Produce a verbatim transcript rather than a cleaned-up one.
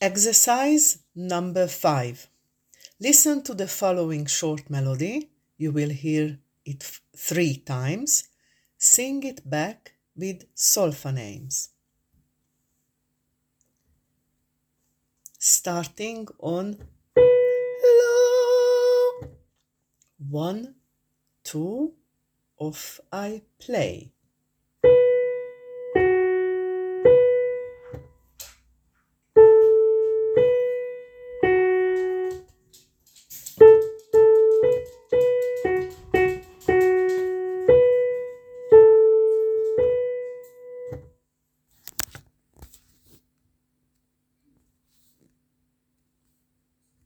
Exercise number five. Listen to the following short melody. You will hear it f- three times. Sing it back with solfa names. Starting on La. One, two, off I play.